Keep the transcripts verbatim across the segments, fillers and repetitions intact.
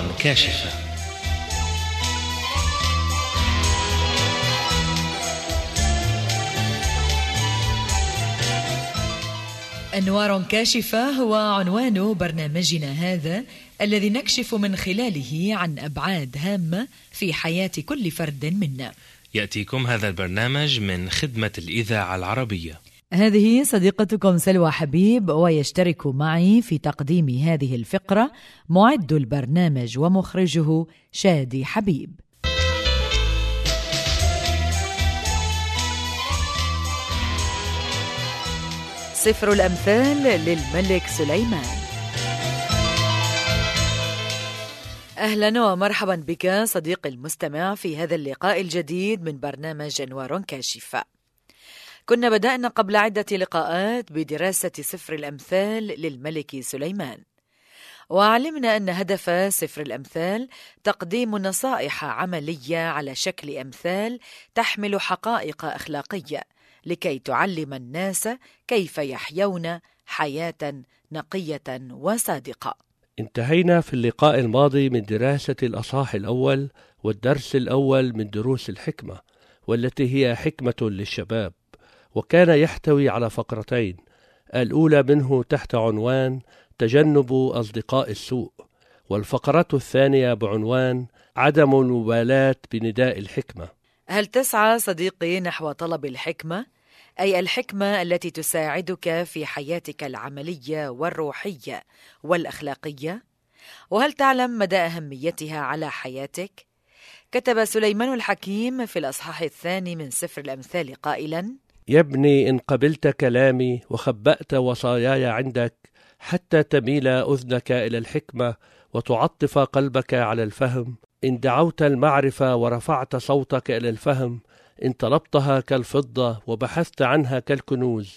كاشفة. أنوار كاشفة هو عنوان برنامجنا هذا، الذي نكشف من خلاله عن أبعاد هامة في حياة كل فرد منا. يأتيكم هذا البرنامج من خدمة الإذاعة العربية. هذه صديقتكم سلوى حبيب، ويشترك معي في تقديم هذه الفقرة معد البرنامج ومخرجه شادي حبيب. سفر الأمثال للملك سليمان. أهلا ومرحبا بك صديقي المستمع في هذا اللقاء الجديد من برنامج أنوار كاشفة. كنا بدأنا قبل عدة لقاءات بدراسة سفر الأمثال للملك سليمان، وعلمنا أن هدف سفر الأمثال تقديم نصائح عملية على شكل أمثال تحمل حقائق أخلاقية لكي تعلم الناس كيف يحيون حياة نقية وصادقة. انتهينا في اللقاء الماضي من دراسة الأصحاح الأول والدرس الأول من دروس الحكمة، والتي هي حكمة للشباب، وكان يحتوي على فقرتين. الأولى منه تحت عنوان تجنب أصدقاء السوء، والفقرة الثانية بعنوان عدم المبالاة بنداء الحكمة. هل تسعى صديقي نحو طلب الحكمة، أي الحكمة التي تساعدك في حياتك العملية والروحية والأخلاقية؟ وهل تعلم مدى أهميتها على حياتك؟ كتب سليمان الحكيم في الأصحاح الثاني من سفر الأمثال قائلا: يا ابني إن قبلت كلامي وخبأت وصاياي عندك، حتى تميل أذنك إلى الحكمة وتعطف قلبك على الفهم، إن دعوت المعرفة ورفعت صوتك إلى الفهم، إن طلبتها كالفضة وبحثت عنها كالكنوز،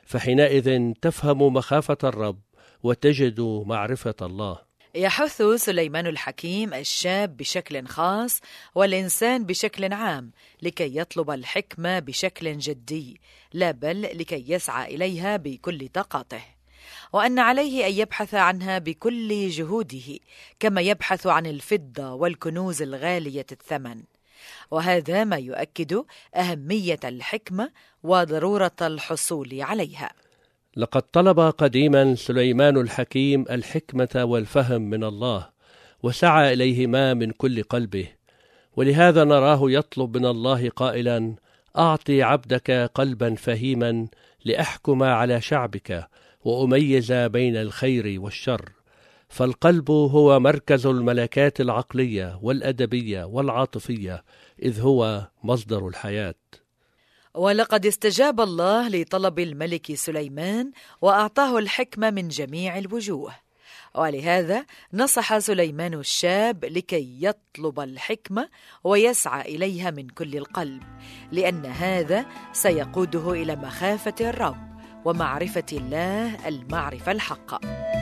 فحينئذ تفهم مخافة الرب وتجد معرفة الله. يحث سليمان الحكيم الشاب بشكل خاص والإنسان بشكل عام لكي يطلب الحكمة بشكل جدي، لا بل لكي يسعى إليها بكل طاقته، وأن عليه أن يبحث عنها بكل جهوده كما يبحث عن الفضة والكنوز الغالية الثمن. وهذا ما يؤكد أهمية الحكمة وضرورة الحصول عليها. لقد طلب قديما سليمان الحكيم الحكمة والفهم من الله، وسعى إليهما من كل قلبه، ولهذا نراه يطلب من الله قائلا: أعطي عبدك قلبا فهيما لأحكم على شعبك وأميز بين الخير والشر. فالقلب هو مركز الملكات العقلية والأدبية والعاطفية، إذ هو مصدر الحياة. ولقد استجاب الله لطلب الملك سليمان وأعطاه الحكمة من جميع الوجوه، ولهذا نصح سليمان الشاب لكي يطلب الحكمة ويسعى إليها من كل القلب، لأن هذا سيقوده إلى مخافة الرب ومعرفة الله المعرفة الحقة.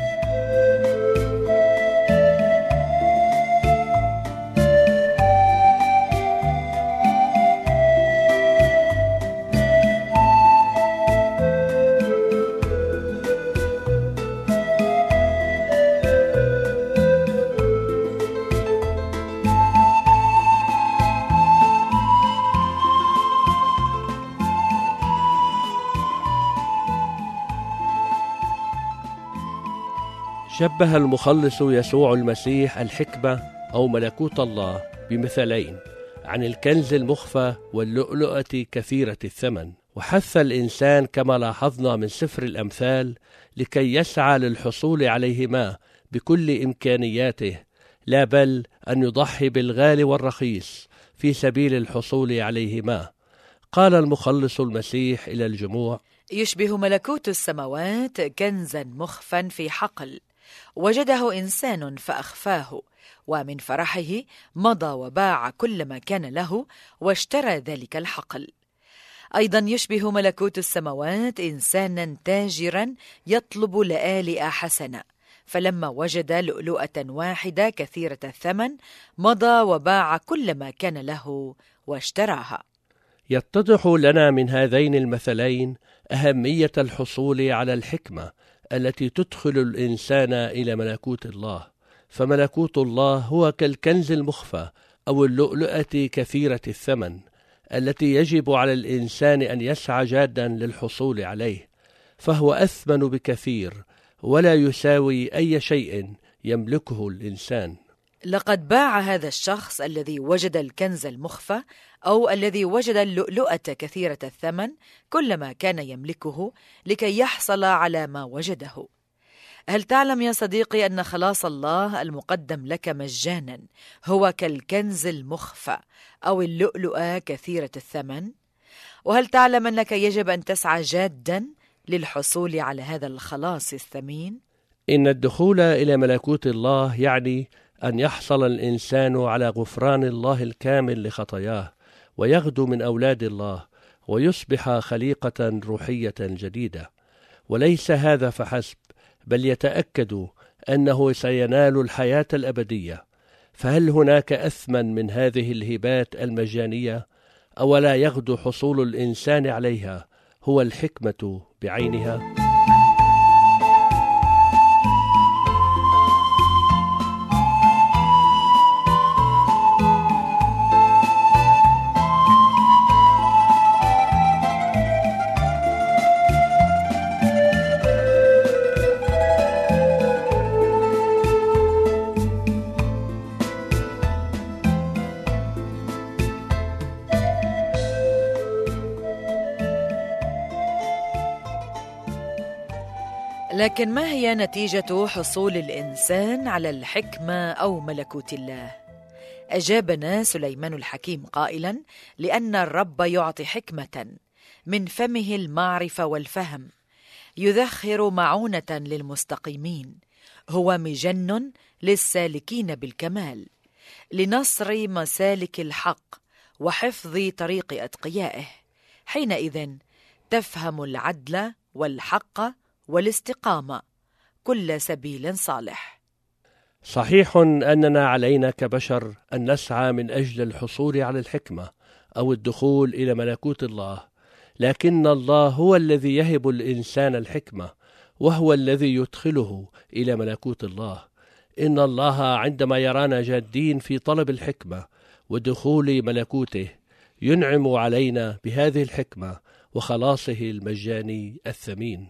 شبه المخلص يسوع المسيح الحكمة أو ملكوت الله بمثلين عن الكنز المخفى واللؤلؤة كثيرة الثمن، وحث الإنسان كما لاحظنا من سفر الأمثال لكي يسعى للحصول عليهما بكل إمكانياته، لا بل أن يضحي بالغالي والرخيص في سبيل الحصول عليهما. قال المخلص المسيح إلى الجموع: يشبه ملكوت السماوات كنزا مخفا في حقل، وجده إنسان فأخفاه، ومن فرحه مضى وباع كل ما كان له واشترى ذلك الحقل. أيضا يشبه ملكوت السماوات إنسانا تاجرا يطلب لآلئ حسنة، فلما وجد لؤلؤة واحدة كثيرة الثمن مضى وباع كل ما كان له واشتراها. يتضح لنا من هذين المثلين أهمية الحصول على الحكمة التي تدخل الإنسان إلى ملكوت الله، فملكوت الله هو كالكنز المخفى أو اللؤلؤة كثيرة الثمن التي يجب على الإنسان أن يسعى جادا للحصول عليه، فهو أثمن بكثير ولا يساوي أي شيء يملكه الإنسان. لقد باع هذا الشخص الذي وجد الكنز المخفى أو الذي وجد اللؤلؤة كثيرة الثمن كل ما كان يملكه لكي يحصل على ما وجده. هل تعلم يا صديقي أن خلاص الله المقدم لك مجانا هو كالكنز المخفى أو اللؤلؤة كثيرة الثمن؟ وهل تعلم أنك يجب أن تسعى جادا للحصول على هذا الخلاص الثمين؟ إن الدخول إلى ملكوت الله يعني أن يحصل الإنسان على غفران الله الكامل لخطاياه ويغدو من أولاد الله ويصبح خليقة روحية جديدة. وليس هذا فحسب، بل يتأكد أنه سينال الحياة الأبدية. فهل هناك أثمن من هذه الهبات المجانية؟ أولا يغدو حصول الإنسان عليها هو الحكمة بعينها؟ لكن ما هي نتيجة حصول الإنسان على الحكمة أو ملكوت الله؟ أجابنا سليمان الحكيم قائلا: لأن الرب يعطي حكمة، من فمه المعرفة والفهم، يذخر معونة للمستقيمين، هو مجن للسالكين بالكمال، لنصر مسالك الحق وحفظ طريق أتقيائه. حينئذ تفهم العدل والحق والاستقامة كل سبيل صالح. صحيح أننا علينا كبشر أن نسعى من أجل الحصول على الحكمة أو الدخول إلى ملكوت الله، لكن الله هو الذي يهب الإنسان الحكمة، وهو الذي يدخله إلى ملكوت الله. إن الله عندما يرانا جادين في طلب الحكمة ودخول ملكوته ينعم علينا بهذه الحكمة وخلاصه المجاني الثمين.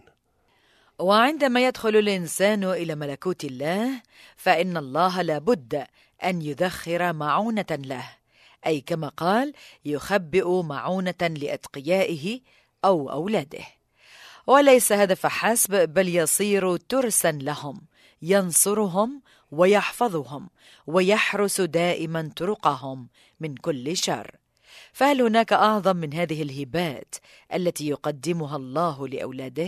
وعندما يدخل الإنسان إلى ملكوت الله فإن الله لابد أن يذخر معونة له، أي كما قال: يخبئ معونة لأتقيائه أو أولاده. وليس هذا فحسب، بل يصير ترسا لهم، ينصرهم ويحفظهم ويحرس دائما طرقهم من كل شر. فهل هناك أعظم من هذه الهبات التي يقدمها الله لأولاده؟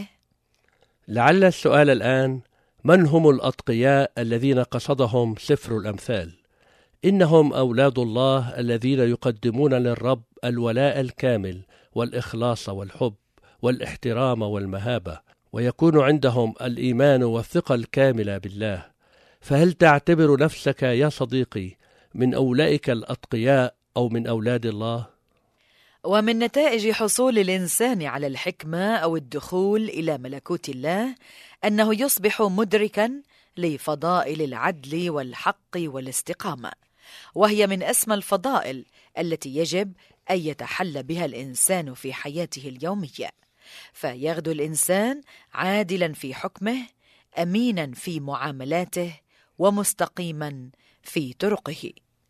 لعل السؤال الآن: من هم الأتقياء الذين قصدهم سفر الأمثال؟ إنهم أولاد الله الذين يقدمون للرب الولاء الكامل والإخلاص والحب والاحترام والمهابة، ويكون عندهم الإيمان والثقة الكاملة بالله. فهل تعتبر نفسك يا صديقي من أولئك الأتقياء أو من أولاد الله؟ ومن نتائج حصول الإنسان على الحكمة أو الدخول إلى ملكوت الله أنه يصبح مدركا لفضائل العدل والحق والاستقامة، وهي من أسمى الفضائل التي يجب أن يتحلى بها الإنسان في حياته اليومية. فيغدو الإنسان عادلا في حكمه، أمينا في معاملاته، ومستقيما في طرقه.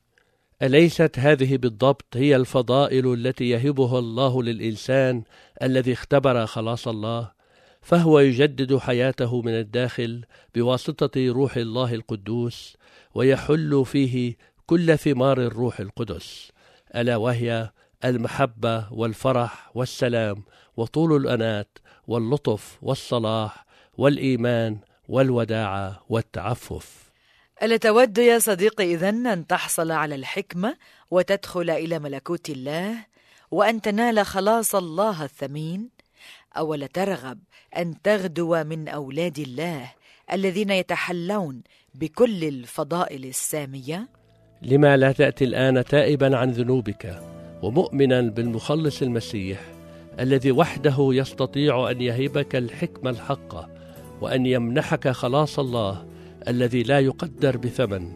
أليست هذه بالضبط هي الفضائل التي يهبها الله للإنسان الذي اختبر خلاص الله؟ فهو يجدد حياته من الداخل بواسطة روح الله القدوس، ويحل فيه كل ثمار الروح القدس، ألا وهي المحبة والفرح والسلام وطول الأنات واللطف والصلاح والإيمان والوداعة والتعفف. ألا تود يا صديقي إذن أن تحصل على الحكمة وتدخل إلى ملكوت الله وأن تنال خلاص الله الثمين؟ أولا ترغب أن تغدو من أولاد الله الذين يتحلون بكل الفضائل السامية؟ لما لا تأتي الآن تائبا عن ذنوبك ومؤمنا بالمخلص المسيح الذي وحده يستطيع أن يهبك الحكمة الحقة وأن يمنحك خلاص الله الذي لا يقدر بثمن،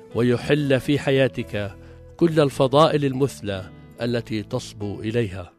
ويحل في حياتك كل الفضائل المثلى التي تصبو إليها.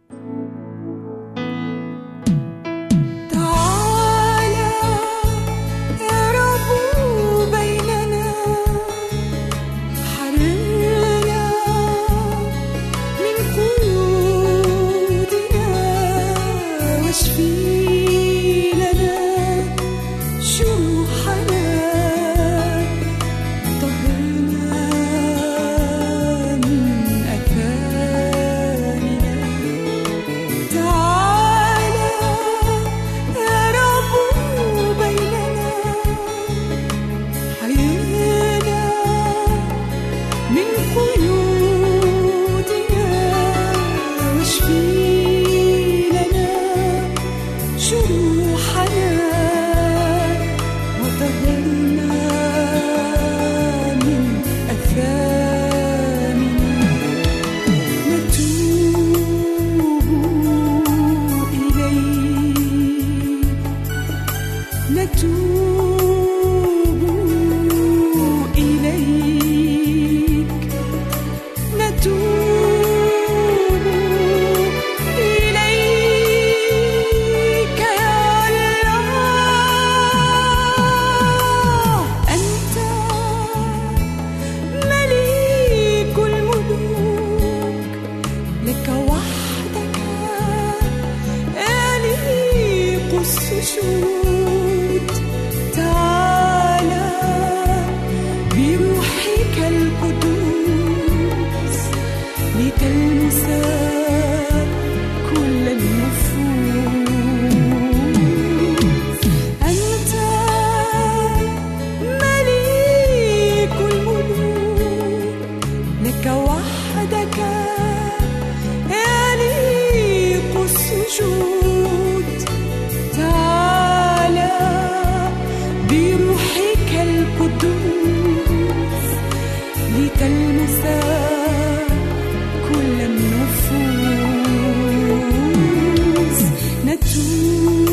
كل النفوس نتوب